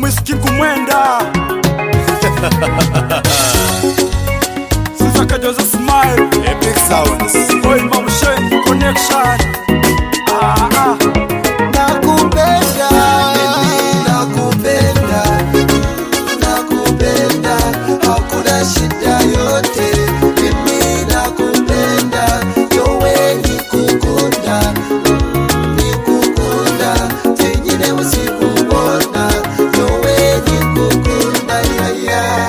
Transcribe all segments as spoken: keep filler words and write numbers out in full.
whisky kumwenda Sisaka Jose Smile Epic Sounds Boy Mamushen Connection Ah ah Nakupenda Nakupenda Nakupenda Hakuna shida yote Mimi nakupenda Yowe nikukunda Nikukunda Tenyine usikubona Yowe nikukunda yaya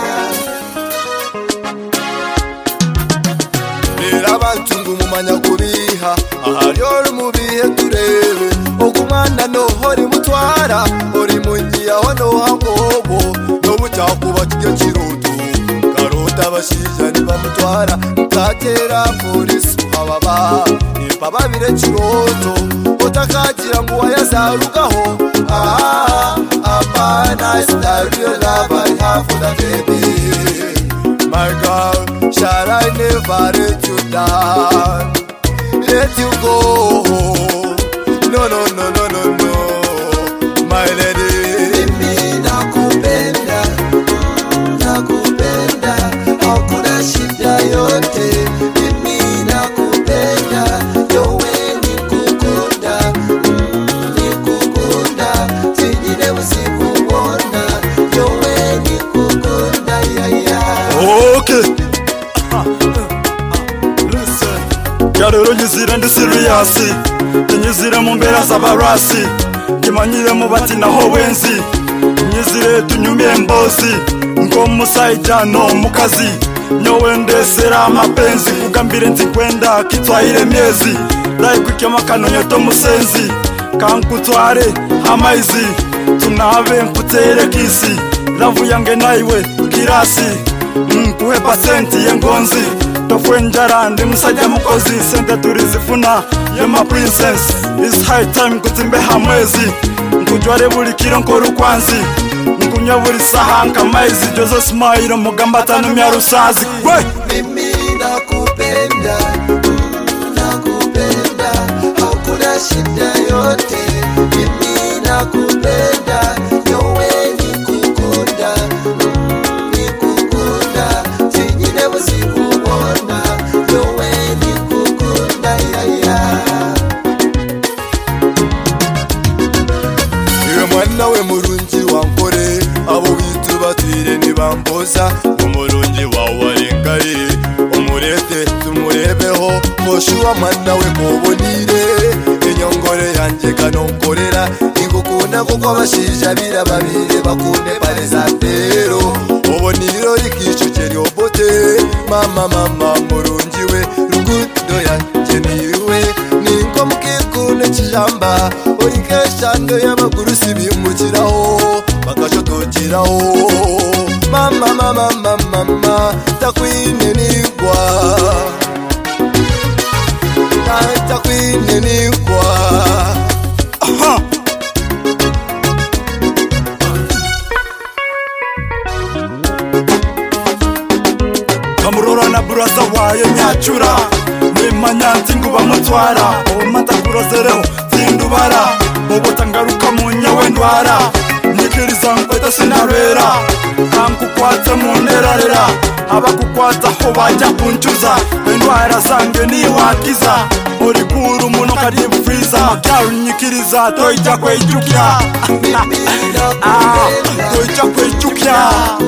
Rera bantungu mumanya kubiha Ahari ori mubihe turebe Ogumana no hori mutwara Ori munyiya hono hangobo No bucakuba kijyo kirutu Karota bashija niba mutwara Mtatera polisi uhababa Nipa babire kiroto Otakagira ngo wayazarugaho Ah, apana is the real love I have for the baby My girl, shall I never let you down Let you go No, no, no, no, no, no My lady Mimi nakupenda Nakupenda Hakuna shida yote Mimi nakupenda Yowe nikukunda Nikukunda Tijine usikubona Yowe nikukunda yaya Okay Listen Garero nyizire ndi serious Nyizire mu mbera z'abarasi Ngimanyire mu bati naho wenzi Nyizire tunyumye mbozi Ngo musaija no mukazi Nyowe ndesera mapenzi Kugambire nzi kwenda kitwaire miezi Rai kukyama kanonyoto musenzi Kankutware amaizi Tunave nkutere kisi Lavu yange naiwe kirasi Nkuhe pasenti yengonzi Tofwe njara ndi musajja mukozi Sente turizifuna yema princess It's high time kutimbe hamwezi Nkujware buli kiro nkoru kwanzi Nkunya buli saha nkamaizi Jose Smile mugamba tanumya rusazi Mimi nakupenda Nakupenda Hakuna shida yote Mimi nakupenda Yowe nikukunda Nikukunda Tinyine usikubona Yowe nikukunda yaya Iwe mwana we murungi wankore Abo bitu batwire nibampoza Umurungi wawe arengaye Umurete tumurebeho Moshuwa mwana we kubonire Inyongore yanjye kanonkorera Ingukunda kuko abashija birababire Bakunde parezatero Uboniro ikicukeri obote Mama mama murungi we Rukundo yanjye niwe Ninko mukikune kijamba Orikeshando y'amaguru sibimukiraho Bakashotokiraho Mama mama mama mama Takwine nigwa Takwine nigwa Aha Kamurora na buraza wayo nyacura Nimanya nzingu bamutwara Omata kurozereho zindubara Bobo tangaruka mu nyawe ndwara Nikiriza nkweta sinarera Kankukwatse mu nderarera Abakukwata ho bajya kuncuza Indwara zange niwakiza Uri kuru muno kari freezer Makaru nyikiriza toija kwejukya Toija kwejukya